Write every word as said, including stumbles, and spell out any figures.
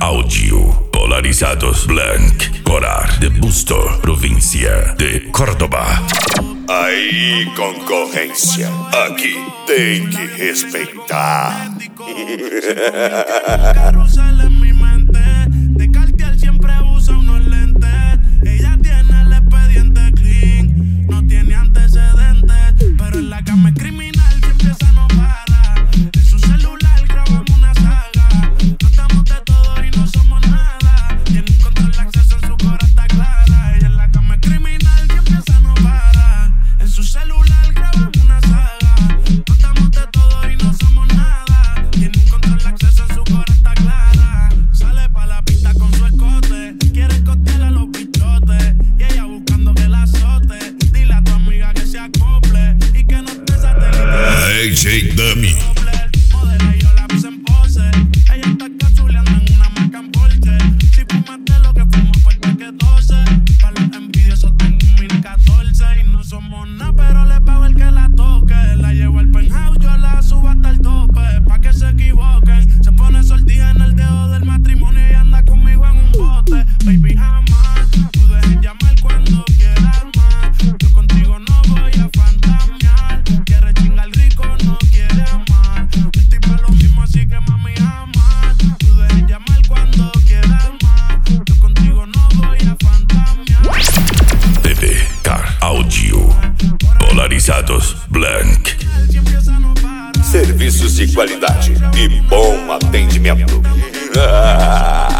Áudio. Polarizados Blanc. Corar de Busto. Província de Córdoba. Aí, concorrência. Aqui tem que respeitar. Carrusel en mi mente, de Cartier siempre usa unos lentes. Ella tiene el expediente clean, no tiene antecedentes, pero en la cama es criminal, siempre se no para. En su celular grabamos una saga, tratamos de todo y no somos nada. Tiene un control de acceso en su cora está clara. Ella en la cama es criminal, siempre se no para. En su celular grabamos una saga, tratamos de todo y no somos nada. Tiene un control de acceso en su cora está clara. Sale pa' la pista con su escote, quiere costear a los bichotes y ella buscando que la azote. Dile a tu amiga que se acople y que no esté satélite. Hey, Jake Dummy. Modela y yo la puse en pose. Ella está cazuleando en una marca en Porsche. Si fumaste lo que fumo, fuerte que doce. Para los envidiosos tengo un mil catorce. Y no somos nada, pero le pago el que la toque. La llevo al penthouse, yo la subo hasta el tope. Pa' que se equivoquen. Se pone sortija en el dedo del matrimonio y anda conmigo en un bote. Baby, jamás tú dejes llamar cuando quieras más. Yo contigo no voy a fantamear. Quieres chingar rico, no quieres amar. Yo estoy pa' lo mismo, así que mami, jamás tú dejes llamar cuando quieras más. Yo contigo no voy a fantamear. P P Car Áudio. Polarizados Blanc. Serviços de qualidade e bom atendimento.